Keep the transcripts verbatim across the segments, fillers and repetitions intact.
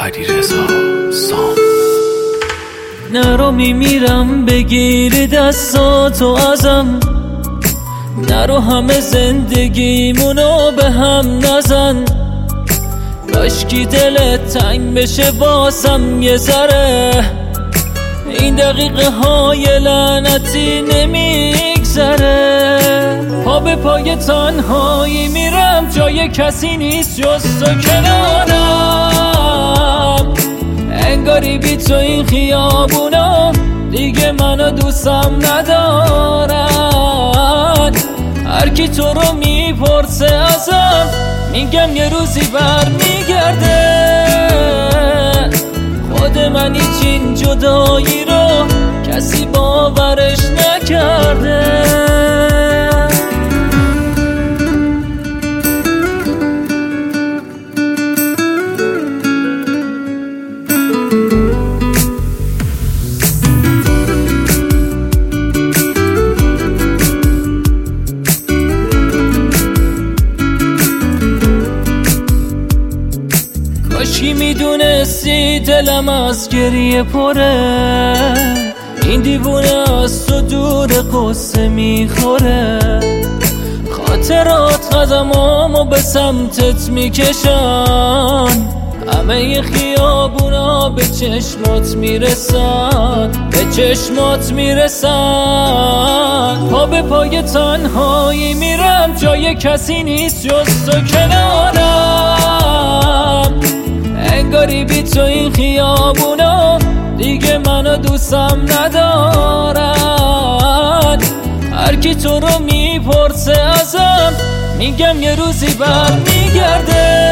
علیرضا سام. نرو میمیرم بگیر دستاتو ازم، نرو همه زندگیمونو به هم نزن. کاشکی دلت تنگ بشه واسم یه ذره، این دقیقه های لعنتی نمیگذره. پا به پای تنهایی میرم، جای کسی نیست جز تو کنارم. انگاری بی تو این خیابونا دیگه منو دوستم ندارن. هر کی تو رو میپرسه ازم میگم یه روزی بر میگرده. خود من هیچ این جدایی رو کسی باورش نکرده. کاشکی میدونستی دلم از گریه پره، این دیوونه از تو دور قصه میخوره. خاطرات قدمامو به سمتت میکشن، همه خیابونا به چشمات میرسن، به چشمات میرسن. پا به پای تنهایی میرم، جای کسی نیست جز تو کنارم. انگاری بی تو این خیابونا دیگه منو دوستم ندارن. هر کی تو رو میپرسه ازم میگم یه روزی بر میگرده.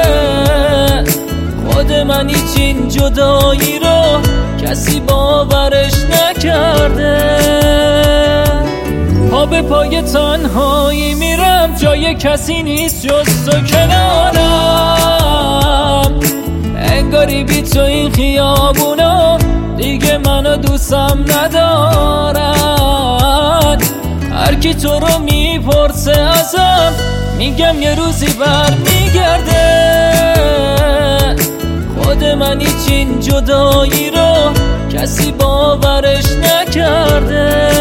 خود من هیچ این جدایی رو کسی باورش نکرده. پا به پای تنهایی میرم، جای کسی نیست جز تو کنارم. انگاری بی تو این خیابونا دیگه منو دوستم ندارن. هر کی تو رو میپرسه ازم میگم یه روزی بر میگرده. خود من هیچ این جدایی رو کسی باورش نکرده.